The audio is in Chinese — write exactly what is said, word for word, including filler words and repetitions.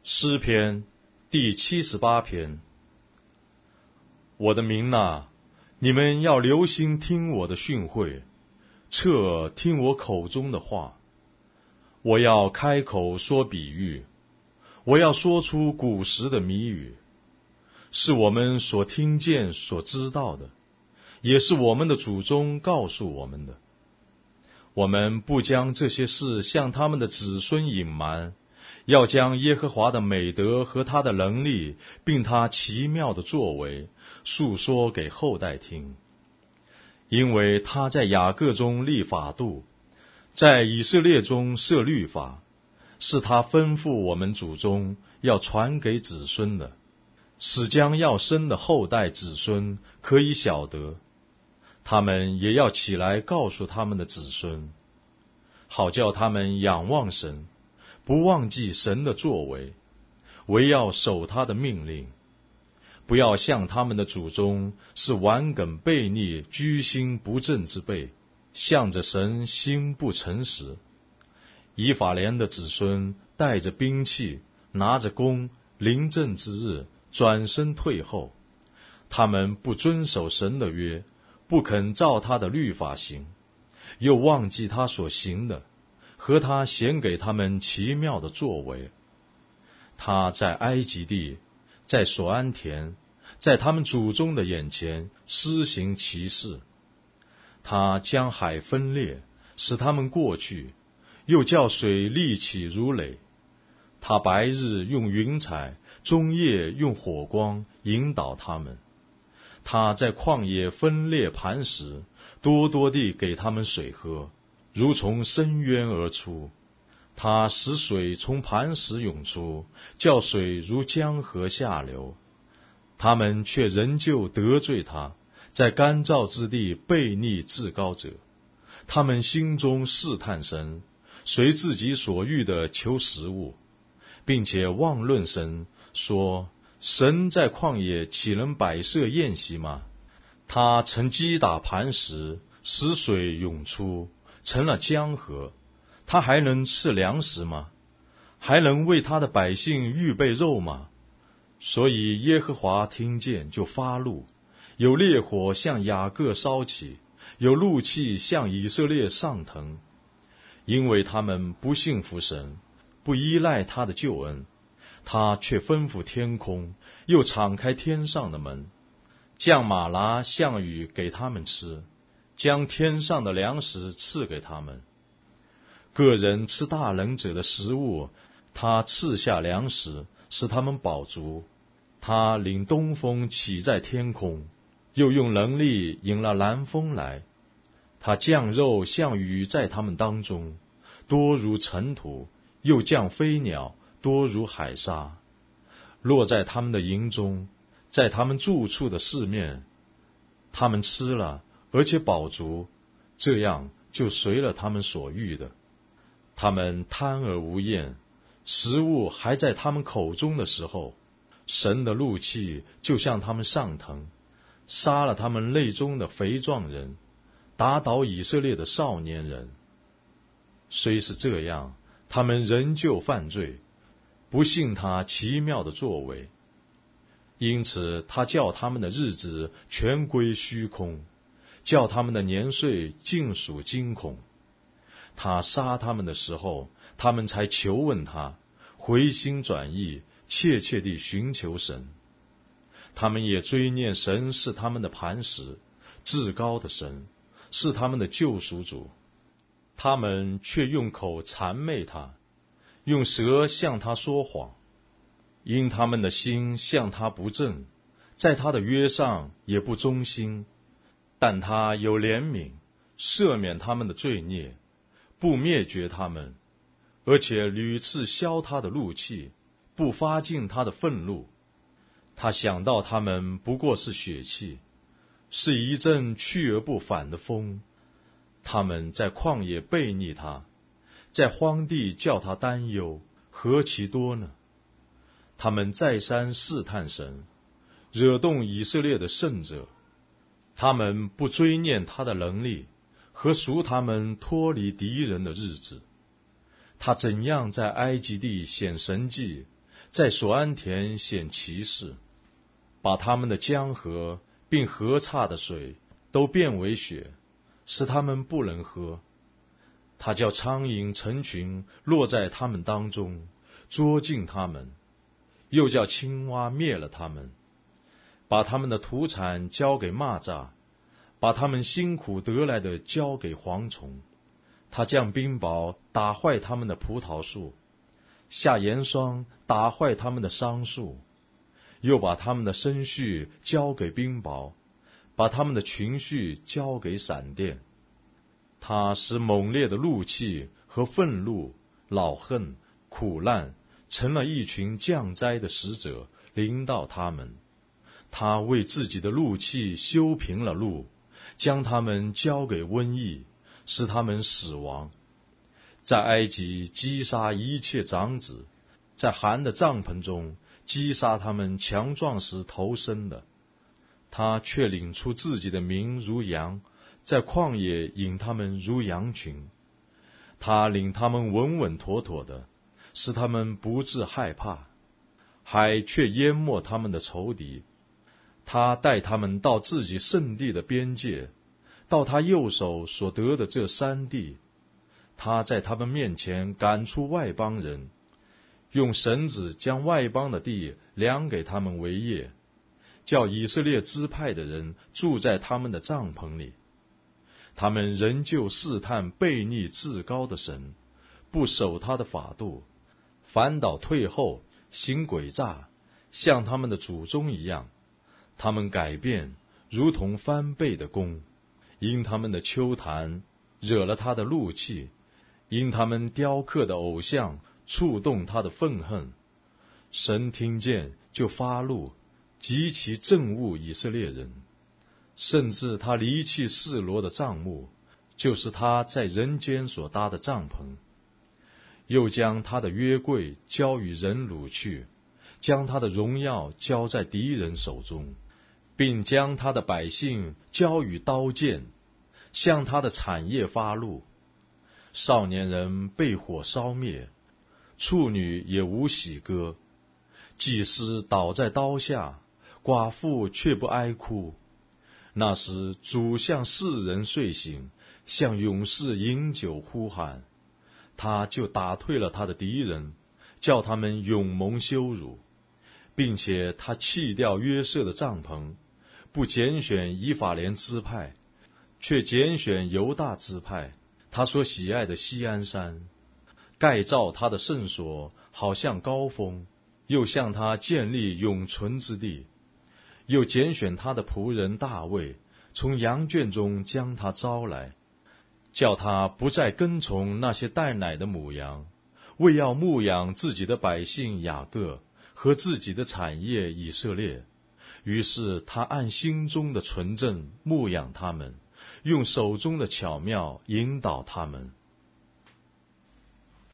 诗篇第七十八篇。我的民哪，你们要留心听我的训诲，侧耳听我口中的话。我要开口说比喻，我要说出古时的谜语，是我们所听见所知道的，也是我们的祖宗告诉我们的。我们不将这些事向他们的子孙隐瞒，要将耶和华的美德和他的能力，并他奇妙的作为，述说给后代听。因为他在雅各中立法度，在以色列中设律法，是他吩咐我们祖宗要传给子孙的，使将要生的后代子孙可以晓得。他们也要起来告诉他们的子孙，好叫他们仰望神，不忘记神的作为，唯要守他的命令，不要像他们的祖宗是顽梗悖逆、居心不正之辈，向着神心不诚实。以法莲的子孙带着兵器，拿着弓，临阵之日转身退后。他们不遵守神的约，不肯照他的律法行，又忘记他所行的，和他显给他们奇妙的作为。他在埃及地，在索安田，在他们祖宗的眼前施行奇事。他将海分裂，使他们过去，又叫水立起如垒。他白日用云彩，中夜用火光引导他们。他在旷野分裂磐石，多多地给他们水喝，如从深渊而出。他使水从磐石涌出，叫水如江河下流。他们却仍旧得罪他，在干燥之地悖逆至高者。他们心中试探神，随自己所欲的求食物，并且妄论神，说神在旷野岂能摆设宴席吗？他曾击打磐石，使水涌出，成了江河。他还能吃粮食吗？还能为他的百姓预备肉吗？所以耶和华听见就发怒，有烈火向雅各烧起，有怒气向以色列上腾。因为他们不信服神，不依赖他的救恩，他却吩咐天空，又敞开天上的门，降马拿项羽给他们吃，将天上的粮食赐给他们。个人吃大能者的食物，他赐下粮食，使他们饱足。他领东风起在天空，又用能力引了南风来。他降肉像雨在他们当中，多如尘土，又降飞鸟，多如海沙，落在他们的营中，在他们住处的四面。他们吃了，而且饱足，这样就随了他们所欲的。他们贪而无厌，食物还在他们口中的时候，神的怒气就向他们上腾，杀了他们内中的肥壮人，打倒以色列的少年人。虽是这样，他们仍旧犯罪，不信他奇妙的作为。因此他叫他们的日子全归虚空，叫他们的年岁尽属惊恐。他杀他们的时候，他们才求问他，回心转意，切切地寻求神。他们也追念神是他们的磐石，至高的神是他们的救赎主。他们却用口谄媚他，用舌向他说谎。因他们的心向他不正，在他的约上也不忠心。但他有怜悯，赦免他们的罪孽，不灭绝他们，而且屡次消他的怒气，不发尽他的愤怒。他想到他们不过是血气，是一阵去而不返的风。他们在旷野悖逆他，在荒地叫他担忧，何其多呢？他们再三试探神，惹动以色列的圣者。他们不追念他的能力，和赎他们脱离敌人的日子。他怎样在埃及地显神迹， 在索安田显奇事，把他们的江河并河岔的水都变为血，使他们不能喝。他叫苍蝇成群落在他们当中，捉尽他们，又叫青蛙灭了他们，把他们的土产交给蚂蚱，把他们辛苦得来的交给蝗虫。他降冰雹打坏他们的葡萄树，下盐霜打坏他们的桑树，又把他们的生畜交给冰雹，把他们的群畜交给闪电。他使猛烈的怒气和愤怒、恼恨、苦难成了一群降灾的使者，临到他们。他为自己的怒气修平了路，将他们交给瘟疫，使他们死亡。在埃及击杀一切长子，在寒的帐篷中击杀他们强壮时头生的。他却领出自己的民如羊，在旷野引他们如羊群。他领他们稳稳妥妥的，使他们不致害怕，海却淹没他们的仇敌。他带他们到自己圣地的边界，到他右手所得的这山地。他在他们面前赶出外邦人，用绳子将外邦的地量给他们为业，叫以色列支派的人住在他们的帐篷里。他们仍旧试探悖逆至高的神，不守他的法度，反倒退后，行诡诈，像他们的祖宗一样。他们改变，如同翻倍的弓，因他们的丘坛惹了他的怒气，因他们雕刻的偶像触动他的愤恨。神听见就发怒，极其憎恶以色列人，甚至他离弃示罗的帐幕，就是他在人间所搭的帐篷，又将他的约柜交与人掳去，将他的荣耀交在敌人手中，并将他的百姓交与刀剑，向他的产业发怒。少年人被火烧灭，处女也无喜歌，祭司倒在刀下，寡妇却不哀哭。那时主向世人睡醒，向勇士饮酒呼喊，他就打退了他的敌人，叫他们永蒙羞辱，并且他弃掉约瑟的帐篷，不拣选以法莲支派，却拣选犹大支派，他所喜爱的锡安山，盖造他的圣所，好像高峰，又向他建立永存之地。又拣选他的仆人大卫，从羊圈中将他招来，叫他不再跟从那些带奶的母羊，为要牧养自己的百姓雅各和自己的产业以色列。于是他按心中的纯正牧养他们，用手中的巧妙引导他们。